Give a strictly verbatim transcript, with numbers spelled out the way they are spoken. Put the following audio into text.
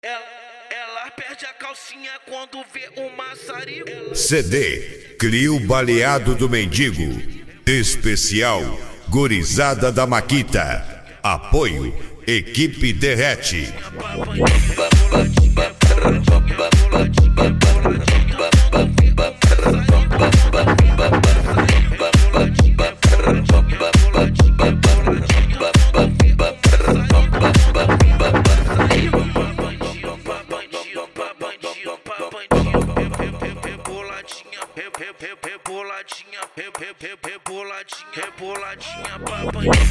Ela, ela perde a calcinha quando vê um maçarico. C D Crio Baleado do Mendigo. Especial Gurizada da Maquita. Apoio Equipe Derrete. Reboladinha, reboladinha, reboladinha, reboladinha, papai.